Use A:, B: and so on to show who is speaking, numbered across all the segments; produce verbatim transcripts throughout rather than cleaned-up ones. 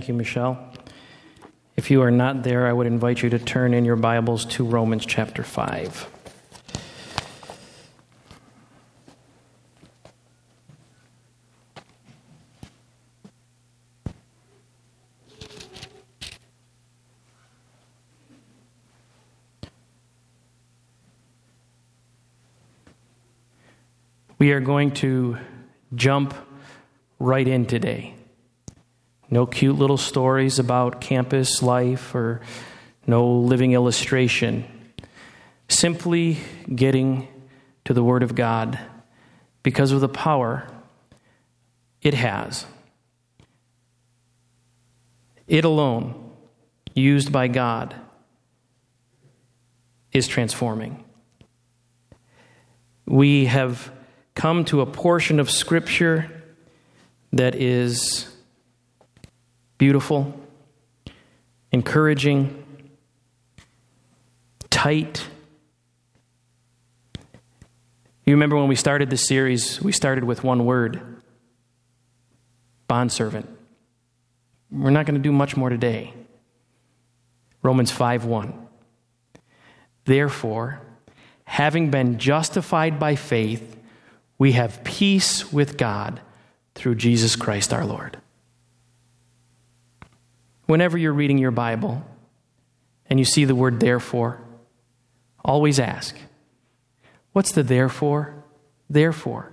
A: Thank you, Michelle. If you are not there, I would invite you to turn in your Bibles to Romans chapter five. We are going to jump right in today. No cute little stories about campus life or no living illustration. Simply getting to the Word of God because of the power it has. It alone, used by God, is transforming. We have come to a portion of Scripture that is beautiful, encouraging, tight. You remember when we started this series, we started with one word, bondservant. We're not going to do much more today. Romans five one. Therefore, having been justified by faith, we have peace with God through Jesus Christ our Lord. Whenever you're reading your Bible and you see the word therefore, always ask, what's the therefore? Therefore.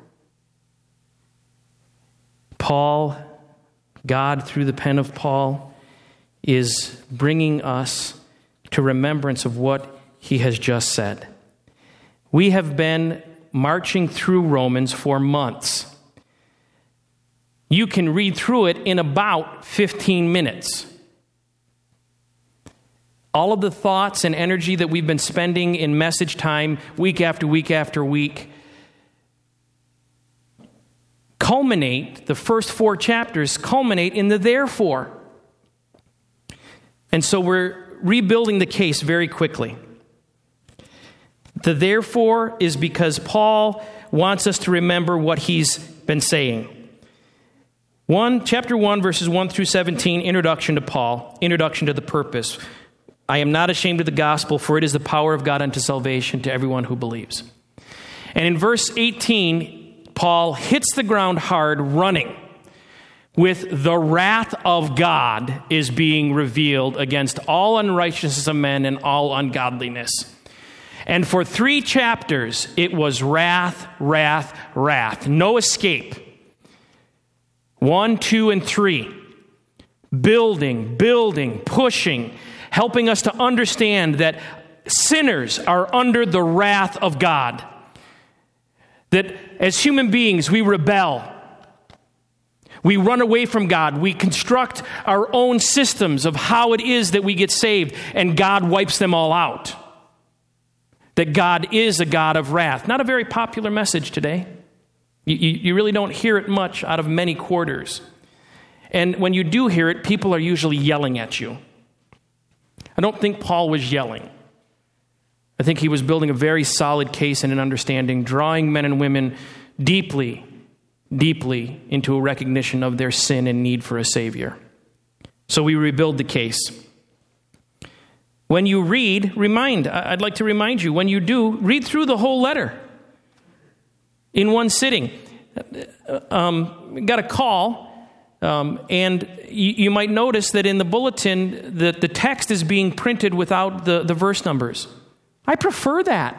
A: Paul, God through the pen of Paul, is bringing us to remembrance of what he has just said. We have been marching through Romans for months. You can read through it in about fifteen minutes. All of the thoughts and energy that we've been spending in message time week after week after week culminate, the first four chapters culminate in the therefore. And so we're rebuilding the case very quickly. The therefore is because Paul wants us to remember what he's been saying. One, chapter one, verses one through seventeen, introduction to Paul, introduction to the purpose. I am not ashamed of the gospel, for it is the power of God unto salvation to everyone who believes. And in verse eighteen, Paul hits the ground hard running with the wrath of God is being revealed against all unrighteousness of men and all ungodliness. And for three chapters, it was wrath, wrath, wrath. No escape. One, two, and three. Building, building, pushing, helping us to understand that sinners are under the wrath of God. That as human beings, we rebel. We run away from God. We construct our own systems of how it is that we get saved, and God wipes them all out. That God is a God of wrath. Not a very popular message today. You, you, you really don't hear it much out of many quarters. And when you do hear it, people are usually yelling at you. I don't think Paul was yelling. I think he was building a very solid case and an understanding, drawing men and women deeply, deeply into a recognition of their sin and need for a Savior. So we rebuild the case. When you read, remind, I'd like to remind you, when you do, read through the whole letter in one sitting. Um, got a call, um, and you, you might notice that in the bulletin, that the text is being printed without the, the verse numbers. I prefer that.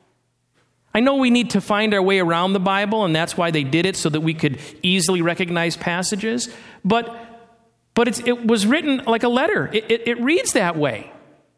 A: I know we need to find our way around the Bible, and that's why they did it, so that we could easily recognize passages. But but it's, it was written like a letter. It, it, it reads that way.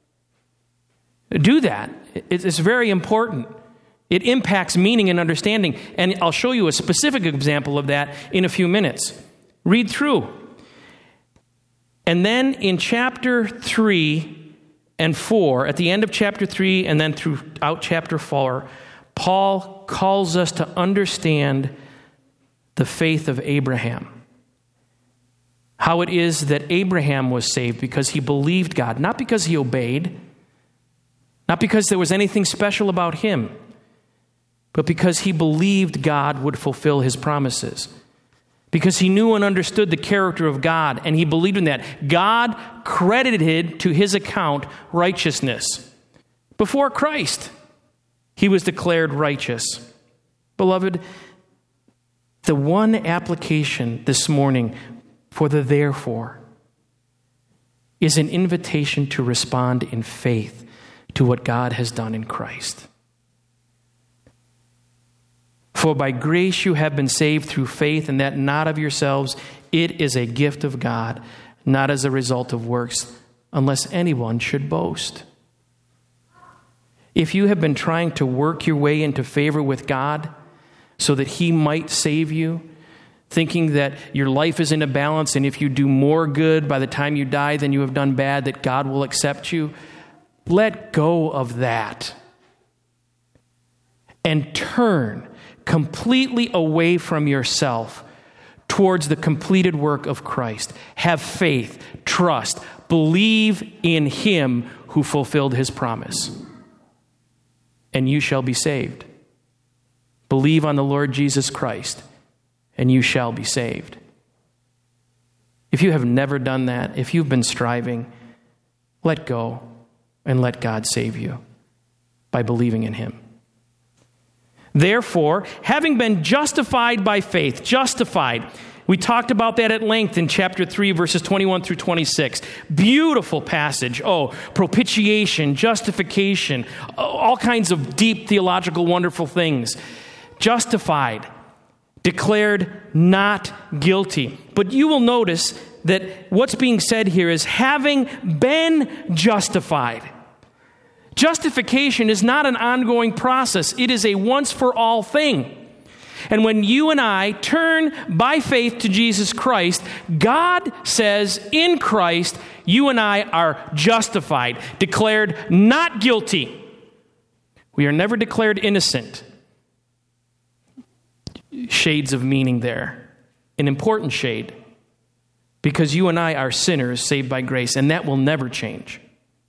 A: Do that. It's very important. It impacts meaning and understanding. And I'll show you a specific example of that in a few minutes. Read through. And then in chapter three and four, at the end of chapter three and then throughout chapter four, Paul calls us to understand the faith of Abraham. How it is that Abraham was saved because he believed God, not because he obeyed, not because there was anything special about him, but because he believed God would fulfill his promises. because he knew and understood the character of God, and he believed in that. God credited to his account righteousness. Before Christ, he was declared righteous. Beloved, the one application this morning for the therefore is an invitation to respond in faith to what God has done in Christ. For by grace you have been saved through faith, and that not of yourselves. It is a gift of God, not as a result of works, unless anyone should boast. If you have been trying to work your way into favor with God so that he might save you, thinking that your life is in a balance, and if you do more good by the time you die than you have done bad, that God will accept you, let go of that and turn completely away from yourself towards the completed work of Christ. Have faith, trust, believe in him who fulfilled his promise, and you shall be saved. Believe on the Lord Jesus Christ, and you shall be saved. If you have never done that, if you've been striving, let go and let God save you by believing in him. Therefore, having been justified by faith, justified, we talked about that at length in chapter three, verses twenty-one through twenty-six. Beautiful passage. Oh, propitiation, justification, all kinds of deep theological, wonderful things. Justified, declared not guilty. But you will notice that what's being said here is having been justified. Justification is not an ongoing process. It is a once-for-all thing. And when you and I turn by faith to Jesus Christ, God says in Christ, you and I are justified, declared not guilty. We are never declared innocent. Shades of meaning there. An important shade. Because you and I are sinners saved by grace, and that will never change.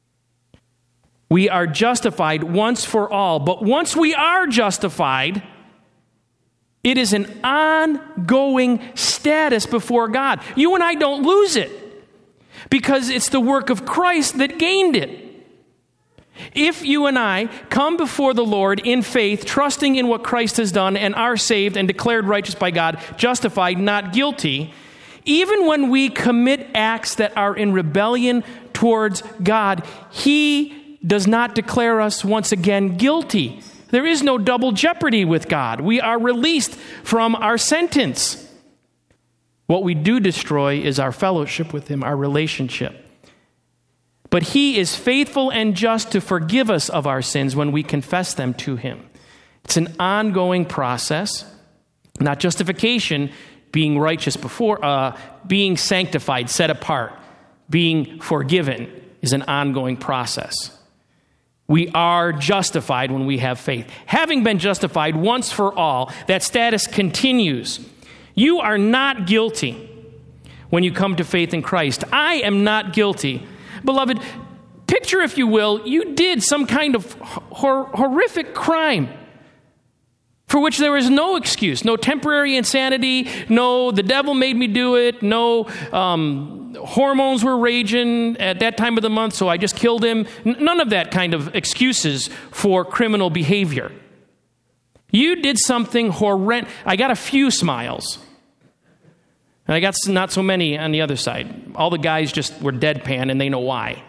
A: We are justified once for all. But once we are justified, it is an ongoing status before God. You and I don't lose it because it's the work of Christ that gained it. If you and I come before the Lord in faith, trusting in what Christ has done, and are saved and declared righteous by God, justified, not guilty, even when we commit acts that are in rebellion towards God, he does not declare us once again guilty. There is no double jeopardy with God. We are released from our sentence. What we do destroy is our fellowship with him, our relationship. But he is faithful and just to forgive us of our sins when we confess them to him. It's an ongoing process, not justification, being righteous before, uh, being sanctified, set apart, being forgiven is an ongoing process. We are justified when we have faith. Having been justified once for all, that status continues. You are not guilty when you come to faith in Christ. I am not guilty. Beloved, picture, if you will, you did some kind of hor- horrific crime for which there is no excuse, no temporary insanity, no the devil made me do it, no um, hormones were raging at that time of the month, so I just killed him. N- none of that kind of excuses for criminal behavior. You did something horrendous. I got a few smiles. And I got not so many on the other side. All the guys just were deadpan, and they know why.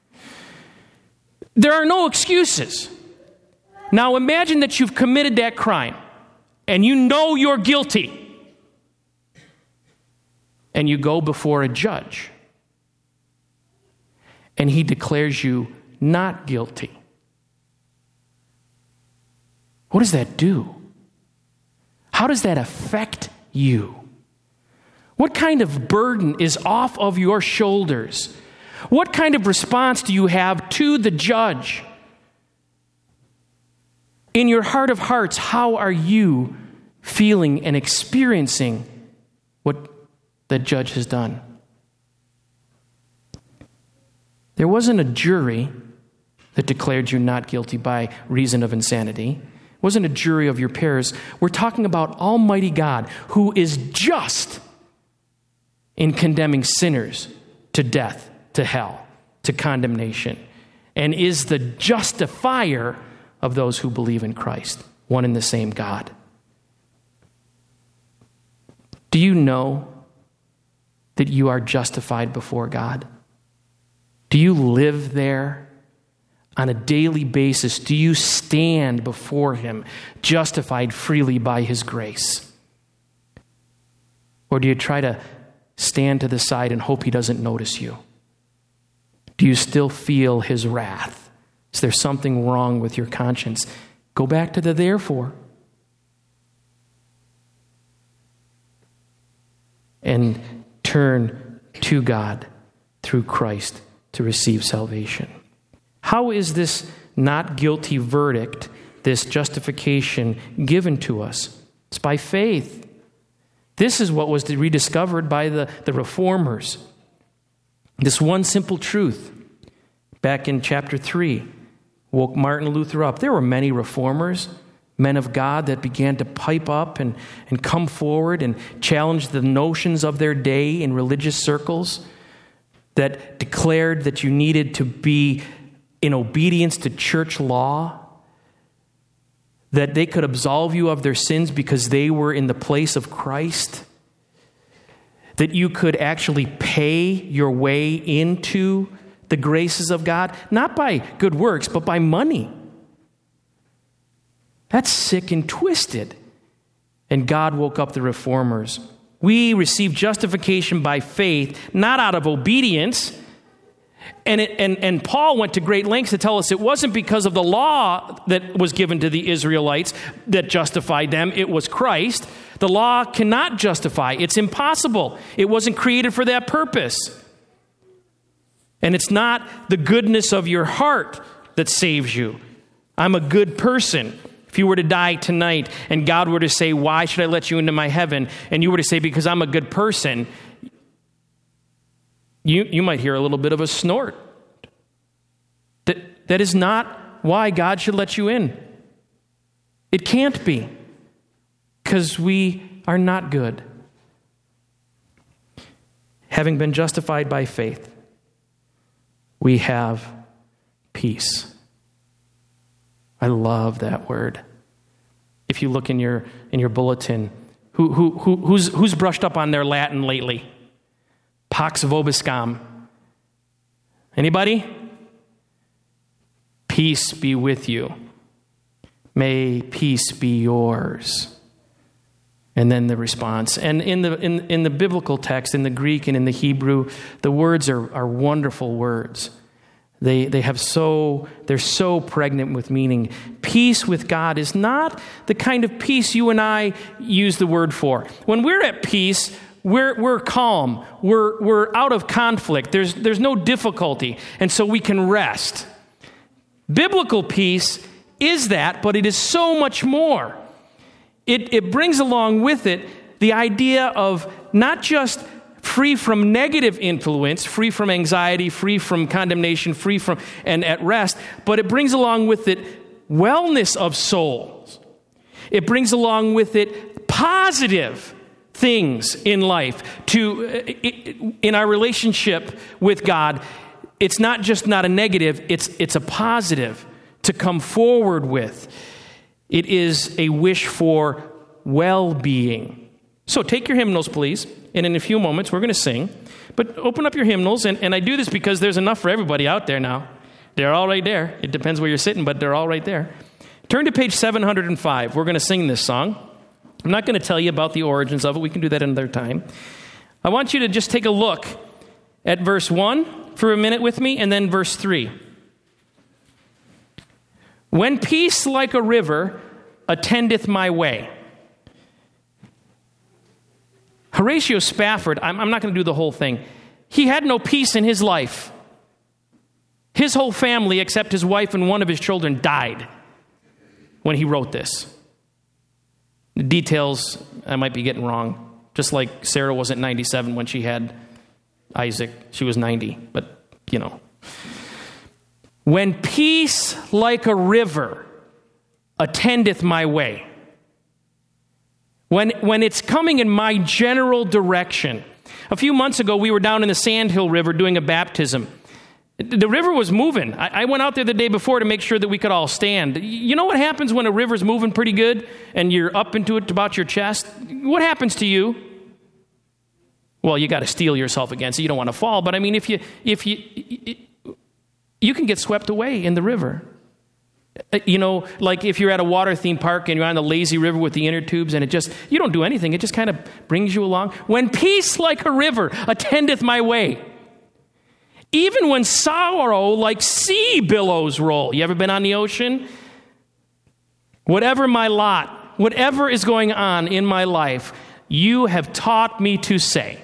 A: There are no excuses. Now imagine that you've committed that crime, and you know you're guilty, and you go before a judge, and he declares you not guilty. What does that do? How does that affect you? What kind of burden is off of your shoulders? What kind of response do you have to the judge? In your heart of hearts, how are you feeling and experiencing what the judge has done? There wasn't a jury that declared you not guilty by reason of insanity. It wasn't a jury of your peers. We're talking about Almighty God, who is just in condemning sinners to death, to hell, to condemnation, and is the justifier of those who believe in Christ, one and the same God. Do you know that you are justified before God? Do you live there on a daily basis? Do you stand before Him justified freely by His grace? Or do you try to stand to the side and hope He doesn't notice you? Do you still feel His wrath? Is there something wrong with your conscience? Go back to the therefore. And turn to God through Christ to receive salvation. How is this not guilty verdict, this justification, given to us? It's by faith. This is what was rediscovered by the, the reformers. This one simple truth, back in chapter three, woke Martin Luther up. There were many reformers, men of God, that began to pipe up and, and come forward and challenge the notions of their day in religious circles, that declared that you needed to be in obedience to church law, that they could absolve you of their sins because they were in the place of Christ, that you could actually pay your way into the graces of God, not by good works, but by money. That's sick and twisted. And God woke up the reformers. We receive justification by faith, not out of obedience. And, it, and, and Paul went to great lengths to tell us it wasn't because of the law that was given to the Israelites that justified them. It was Christ. The law cannot justify. It's impossible. It wasn't created for that purpose. And it's not the goodness of your heart that saves you. I'm a good person. If you were to die tonight and God were to say, why should I let you into my heaven? And you were to say, because I'm a good person, you, you might hear a little bit of a snort. That, that is not why God should let you in. It can't be, because we are not good. Having been justified by faith, we have peace. I love that word. If you look in your in your bulletin, who who, who who's who's brushed up on their Latin lately? Pax vobiscum. Anybody? Peace be with you. May peace be yours. And then the response. And in the in, in the biblical text, in the Greek and in the Hebrew, the words are, are wonderful words. They they have so, they're so pregnant with meaning. Peace with God is not the kind of peace you and I use the word for. When we're at peace, we're we're calm. We're we're out of conflict. There's there's no difficulty. And so we can rest. Biblical peace is that, but it is so much more. It it brings along with it the idea of not just free from negative influence, free from anxiety, free from condemnation, free from and at rest, but it brings along with it wellness of souls. It brings along with it positive things in life. To in our relationship with God, it's not just not a negative, it's it's a positive to come forward with. It is a wish for well-being. So take your hymnals, please. And in a few moments, we're going to sing. But open up your hymnals. And, and I do this because there's enough for everybody out there now. They're all right there. It depends where you're sitting, but they're all right there. Turn to page seven hundred five. We're going to sing this song. I'm not going to tell you about the origins of it. We can do that another time. I want you to just take a look at verse one for a minute with me, and then verse three. When peace like a river attendeth my way. Horatio Spafford, I'm, I'm not going to do the whole thing. He had no peace in his life. His whole family, except his wife and one of his children, died when he wrote this. The details I might be getting wrong. Just like Sarah wasn't ninety-seven when she had Isaac. She was ninety, but, you know. When peace like a river attendeth my way. When, when it's coming in my general direction. A few months ago, we were down in the Sandhill River doing a baptism. The river was moving. I, I went out there the day before to make sure that we could all stand. You know what happens when a river's moving pretty good and you're up into it about your chest? What happens to you? Well, you got to steel yourself against it. You don't want to fall. But I mean, if you, if you, you can get swept away in the river. You know, like if you're at a water theme park and you're on the lazy river with the inner tubes and it just, you don't do anything. It just kind of brings you along. When peace like a river attendeth my way, even when sorrow like sea billows roll. You ever been on the ocean? Whatever my lot, whatever is going on in my life, you have taught me to say,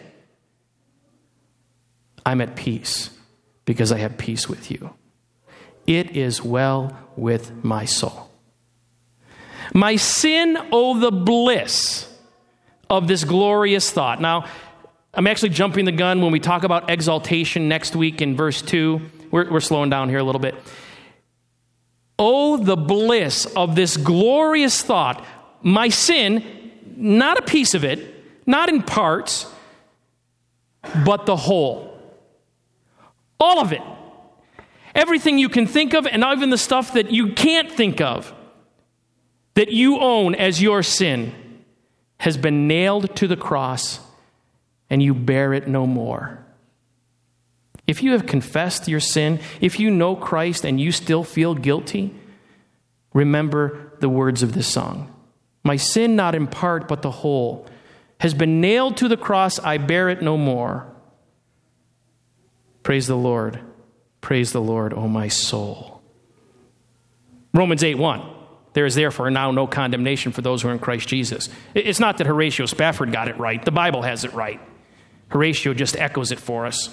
A: I'm at peace because I have peace with you. It is well with my soul. My sin, oh, the bliss of this glorious thought. Now, I'm actually jumping the gun when we talk about exaltation next week in verse two. We're, we're slowing down here a little bit. Oh, the bliss of this glorious thought. My sin, not a piece of it, not in parts, but the whole. All of it. Everything you can think of, and even the stuff that you can't think of, that you own as your sin, has been nailed to the cross, and you bear it no more. If you have confessed your sin, if you know Christ and you still feel guilty, remember the words of this song. My sin, not in part, but the whole, has been nailed to the cross, I bear it no more. Praise the Lord. Praise the Lord, O my soul. Romans eight one. There is therefore now no condemnation for those who are in Christ Jesus. It's not that Horatio Spafford got it right. The Bible has it right. Horatio just echoes it for us.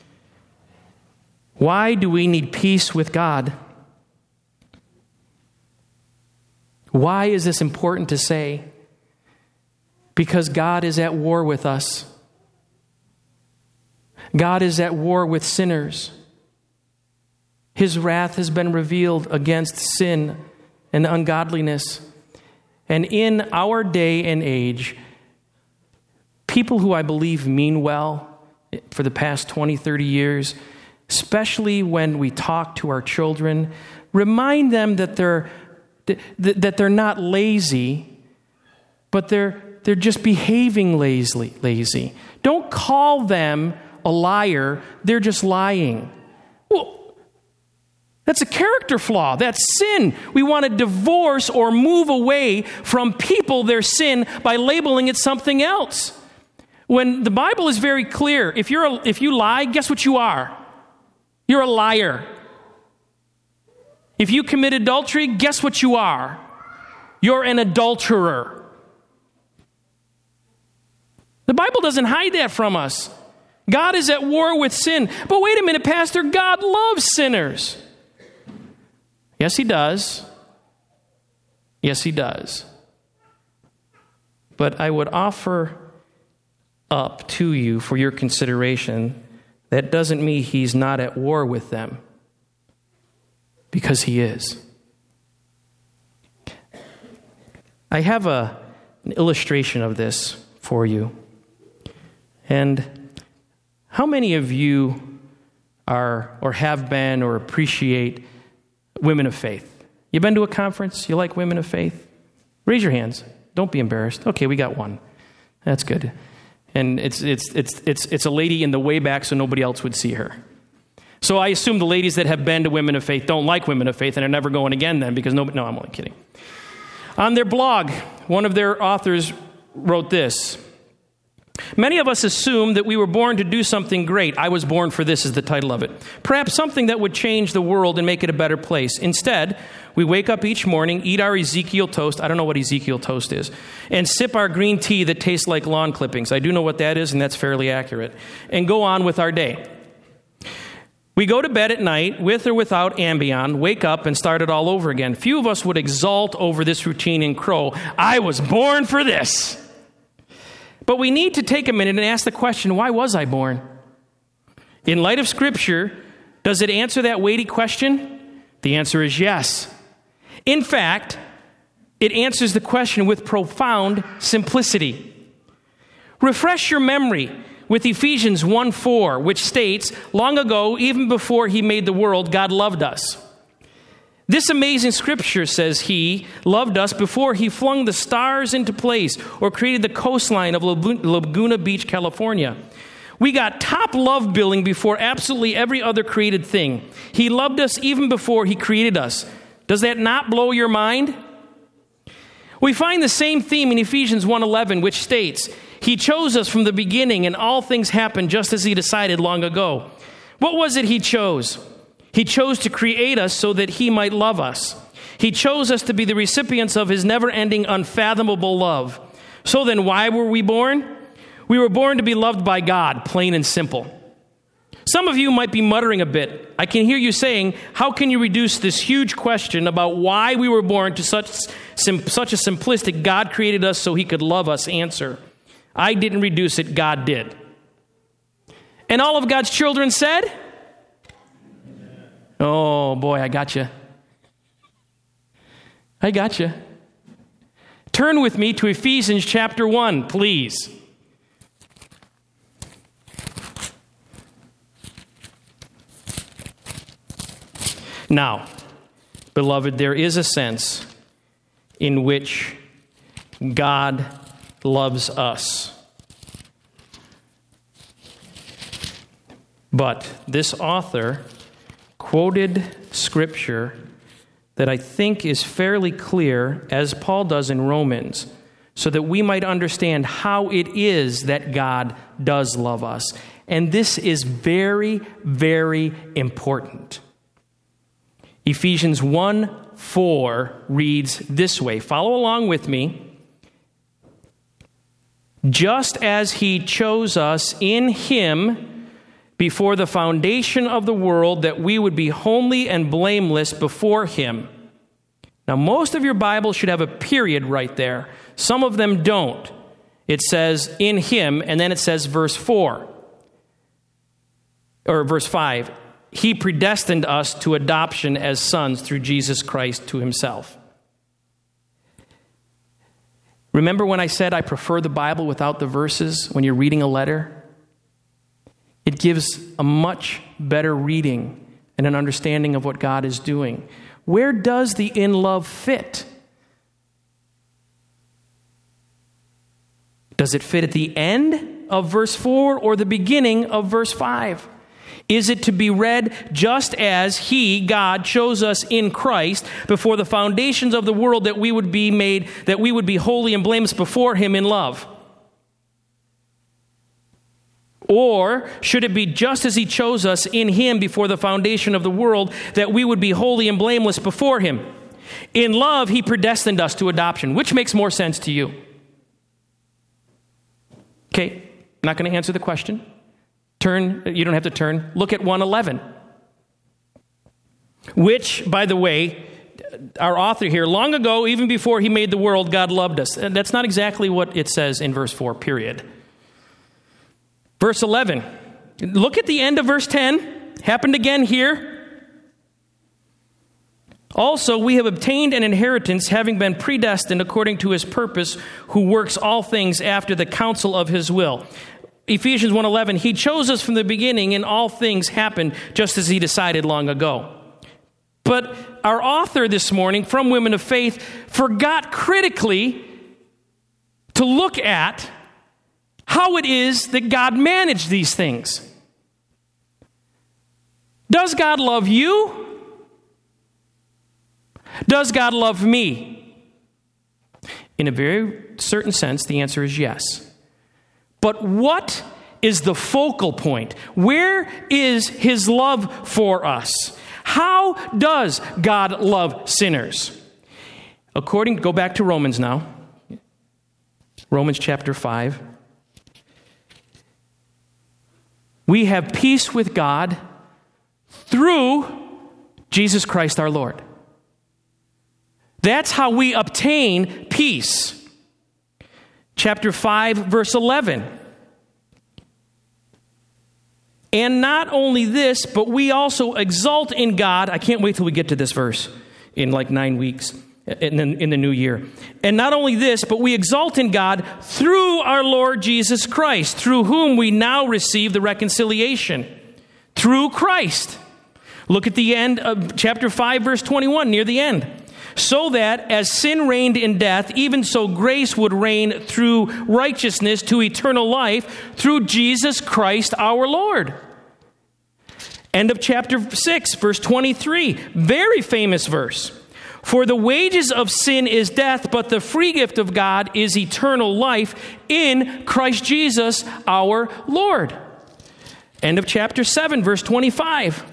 A: Why do we need peace with God? Why is this important to say? Because God is at war with us. God is at war with sinners. His wrath has been revealed against sin and ungodliness. And in our day and age, people who I believe mean well for the past twenty, thirty years, especially when we talk to our children, remind them that they're that they're not lazy, but they're they're just behaving lazily, lazy. Don't call them a liar. They're just lying. Well, that's a character flaw. That's sin. We want to divorce or move away from people their sin by labeling it something else. When the Bible is very clear, if you're a, if you lie, guess what you are? You're a liar. If you commit adultery, guess what you are? You're an adulterer. The Bible doesn't hide that from us. God is at war with sin. But wait a minute, Pastor, God loves sinners. Yes, he does. Yes, he does. But I would offer up to you for your consideration, that doesn't mean he's not at war with them, because he is. I have a, an illustration of this for you. And how many of you are or have been or appreciate women of faith? You been to a conference? You like women of faith? Raise your hands. Don't be embarrassed. Okay, we got one. That's good. And it's it's it's it's it's a lady in the way back so nobody else would see her. So I assume the ladies that have been to women of faith don't like women of faith and are never going again then, because nobody, no, I'm only kidding. On their blog, one of their authors wrote this. Many of us assume that we were born to do something great. I was born for this is the title of it. Perhaps something that would change the world and make it a better place. Instead, we wake up each morning, eat our Ezekiel toast. I don't know what Ezekiel toast is. And sip our green tea that tastes like lawn clippings. I do know what that is, and that's fairly accurate. And go on with our day. We go to bed at night, with or without Ambien, wake up and start it all over again. Few of us would exult over this routine and crow, I was born for this. But we need to take a minute and ask the question, why was I born? In light of Scripture, does it answer that weighty question? The answer is yes. In fact, it answers the question with profound simplicity. Refresh your memory with Ephesians one four, which states, long ago, even before he made the world, God loved us. This amazing scripture says he loved us before he flung the stars into place or created the coastline of Laguna Beach, California. We got top love billing before absolutely every other created thing. He loved us even before he created us. Does that not blow your mind? We find the same theme in Ephesians one eleven, which states, he chose us from the beginning and all things happened just as he decided long ago. What was it he chose? He chose to create us so that he might love us. He chose us to be the recipients of his never-ending, unfathomable love. So then, why were we born? We were born to be loved by God, plain and simple. Some of you might be muttering a bit. I can hear you saying, how can you reduce this huge question about why we were born to such, sim, such a simplistic God created us so he could love us answer? I didn't reduce it, God did. And all of God's children said, oh boy, I got you. I got you. Turn with me to Ephesians chapter one, please. Now, beloved, there is a sense in which God loves us. But this author quoted scripture that I think is fairly clear, as Paul does in Romans, so that we might understand how it is that God does love us. And this is very, very important. Ephesians one four reads this way. Follow along with me. Just as he chose us in him before the foundation of the world, that we would be holy and blameless before him. Now, most of your Bibles should have a period right there. Some of them don't. It says in him, and then it says verse four. Or verse five. He predestined us to adoption as sons through Jesus Christ to himself. Remember when I said I prefer the Bible without the verses when you're reading a letter? It gives a much better reading and an understanding of what God is doing. Where does the in love fit? Does it fit at the end of verse four or the beginning of verse five? Is it to be read just as he, God, chose us in Christ before the foundations of the world that we would be made, that we would be holy and blameless before him in love? Or should it be just as he chose us in him before the foundation of the world that we would be holy and blameless before him? In love, he predestined us to adoption. Which makes more sense to you? Okay, I'm not going to answer the question. Turn, you don't have to turn. Look at one eleven. Which, by the way, our author here, long ago, even before he made the world, God loved us. And that's not exactly what it says in verse four, period. Verse eleven. Look at the end of verse ten. Happened again here. Also, we have obtained an inheritance, having been predestined according to his purpose, who works all things after the counsel of his will. Ephesians one eleven, he chose us from the beginning, and all things happened just as he decided long ago. But our author this morning, from Women of Faith, forgot critically to look at how it is that God managed these things. Does God love you? Does God love me? In a very certain sense, the answer is yes. But what is the focal point? Where is his love for us? How does God love sinners? According, go back to Romans now. Romans chapter five. We have peace with God through Jesus Christ our Lord. That's how we obtain peace. Chapter five, verse eleven. And not only this, but we also exult in God. I can't wait till we get to this verse in like nine weeks. in the, in the new year. And not only this, but we exult in God through our Lord Jesus Christ, through whom we now receive the reconciliation. Through Christ. Look at the end of chapter five, verse twenty-one, near the end. So that as sin reigned in death, even so grace would reign through righteousness to eternal life through Jesus Christ our Lord. End of chapter six, verse twenty-three. Very famous verse. For the wages of sin is death, but the free gift of God is eternal life in Christ Jesus our Lord. End of chapter seven, verse twenty-five.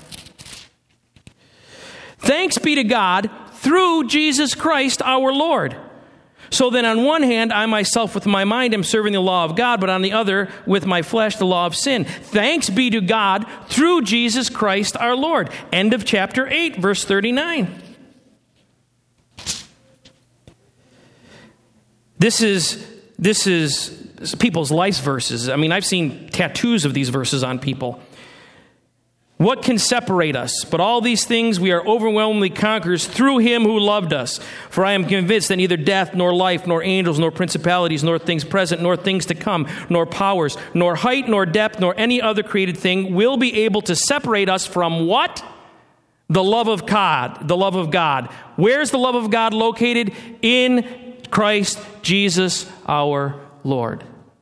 A: Thanks be to God through Jesus Christ our Lord. So then on one hand, I myself with my mind am serving the law of God, but on the other, with my flesh, the law of sin. Thanks be to God through Jesus Christ our Lord. End of chapter eight, verse thirty-nine. This is, this is people's life verses. I mean, I've seen tattoos of these verses on people. What can separate us? But all these things we are overwhelmingly conquerors through him who loved us. For I am convinced that neither death, nor life, nor angels, nor principalities, nor things present, nor things to come, nor powers, nor height, nor depth, nor any other created thing will be able to separate us from what? The love of God. The love of God. Where's the love of God located? In Christ Jesus our Lord.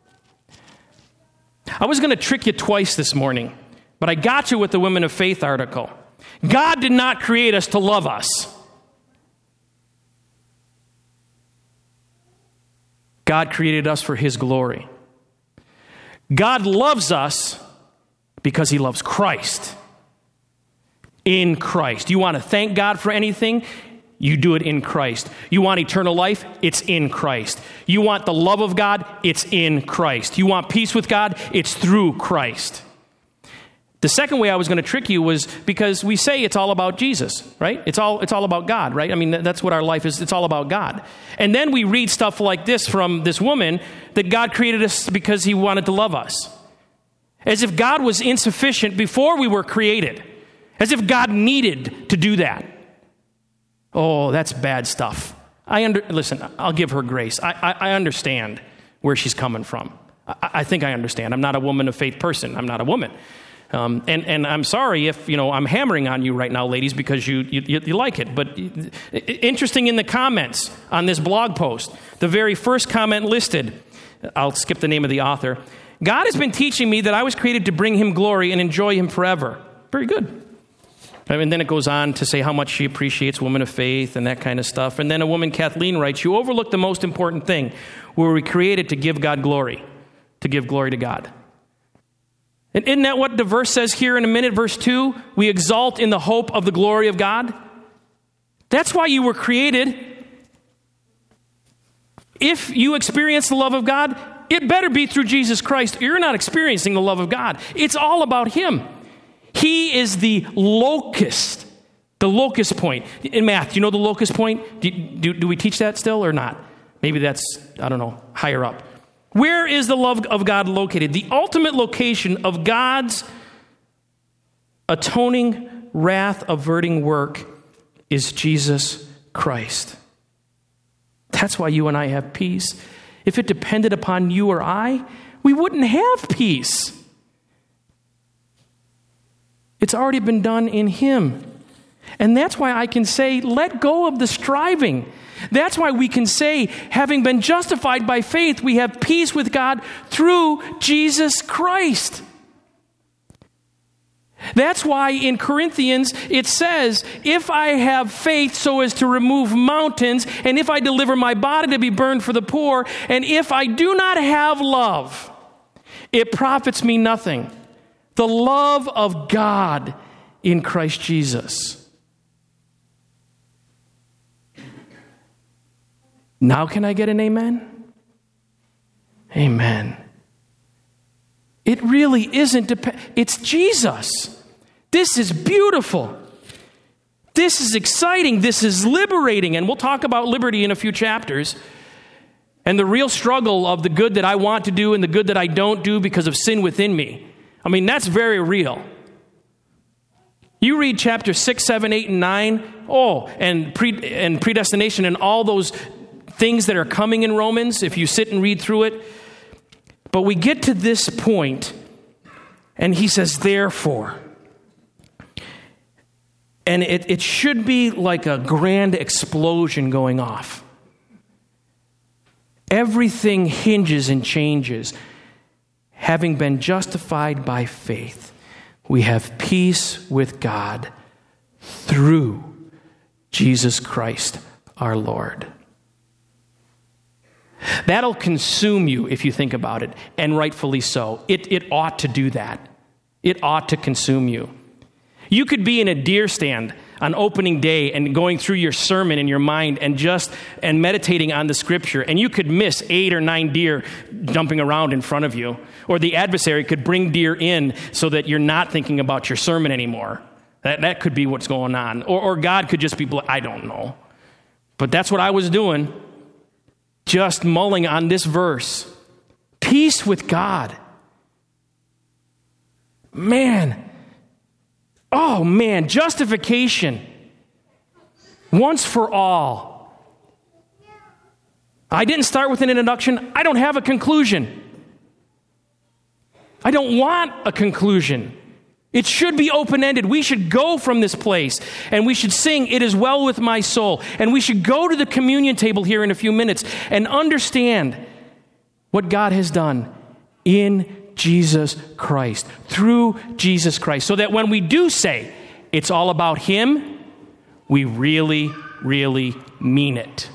A: I was going to trick you twice this morning, but I got you with the Women of Faith article. God did not create us to love us. God created us for his glory. God loves us because he loves Christ. In Christ. You want to thank God for anything? You do it in Christ. You want eternal life? It's in Christ. You want the love of God? It's in Christ. You want peace with God? It's through Christ. The second way I was going to trick you was because we say it's all about Jesus, right? It's all it's all about God, right? I mean, that's what our life is. It's all about God. And then we read stuff like this from this woman, that God created us because he wanted to love us. As if God was insufficient before we were created. As if God needed to do that. Oh, that's bad stuff. I under, listen, I'll give her grace. I, I, I understand where she's coming from. I, I think I understand. I'm not a woman of faith person. I'm not a woman. Um, and, and I'm sorry if, you know, I'm hammering on you right now, ladies, because you, you, you like it. But interesting in the comments on this blog post, the very first comment listed, I'll skip the name of the author. God has been teaching me that I was created to bring him glory and enjoy him forever. Very good. And then it goes on to say how much she appreciates women of faith and that kind of stuff. And then a woman, Kathleen, writes, you overlook the most important thing. We were created to give God glory, to give glory to God. And isn't that what the verse says here in a minute, verse two? We exalt in the hope of the glory of God. That's why you were created. If you experience the love of God, it better be through Jesus Christ. You're not experiencing the love of God. It's all about him. He is the locust, the locust point. In math, you know the locust point? Do, do, do we teach that still or not? Maybe that's, I don't know, higher up. Where is the love of God located? The ultimate location of God's atoning, wrath-averting work is Jesus Christ. That's why you and I have peace. If it depended upon you or I, we wouldn't have peace. It's already been done in him. And that's why I can say, let go of the striving. That's why we can say, having been justified by faith, we have peace with God through Jesus Christ. That's why in Corinthians it says, if I have faith so as to remove mountains, and if I deliver my body to be burned for the poor, and if I do not have love, it profits me nothing. The love of God in Christ Jesus. Now can I get an amen? Amen. It really isn't, dep- it's Jesus. This is beautiful. This is exciting. This is liberating. And we'll talk about liberty in a few chapters. And the real struggle of the good that I want to do and the good that I don't do because of sin within me. I mean, that's very real. You read chapter six, seven, eight, and nine, oh, and, pre, and predestination and all those things that are coming in Romans, if you sit and read through it. But we get to this point, and he says, therefore. And it, it should be like a grand explosion going off. Everything hinges and changes. Having been justified by faith, we have peace with God through Jesus Christ our Lord. That'll consume you if you think about it, and rightfully so. It, it ought to do that. It ought to consume you. You could be in a deer stand on opening day and going through your sermon in your mind and just and meditating on the scripture, and you could miss eight or nine deer jumping around in front of you. Or the adversary could bring deer in so that you're not thinking about your sermon anymore. That that could be what's going on. Or, or God could just be, I don't know. But that's what I was doing, just mulling on this verse. Peace with God. Man. Oh, man. Justification. Once for all. I didn't start with an introduction. I don't have a conclusion. I don't want a conclusion. It should be open-ended. We should go from this place and we should sing, "It is well with my soul." And we should go to the communion table here in a few minutes and understand what God has done in Jesus Christ, through Jesus Christ, so that when we do say it's all about Him, we really, really mean it.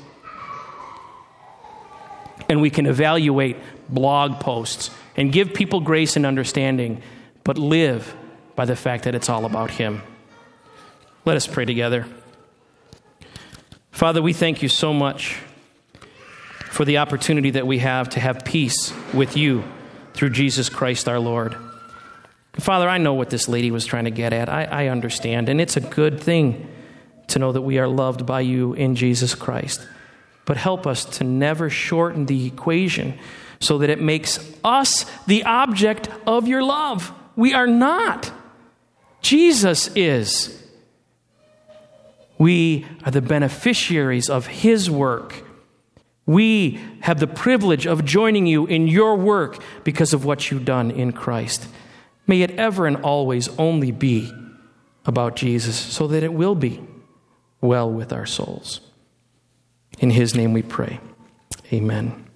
A: And we can evaluate blog posts and give people grace and understanding, but live by the fact that it's all about Him. Let us pray together. Father, we thank you so much for the opportunity that we have to have peace with you through Jesus Christ our Lord. Father, I know what this lady was trying to get at. I, I understand, and it's a good thing to know that we are loved by you in Jesus Christ. But help us to never shorten the equation so that it makes us the object of your love. We are not. Jesus is. We are the beneficiaries of His work. We have the privilege of joining you in your work because of what you've done in Christ. May it ever and always only be about Jesus, so that it will be well with our souls. In His name we pray. Amen.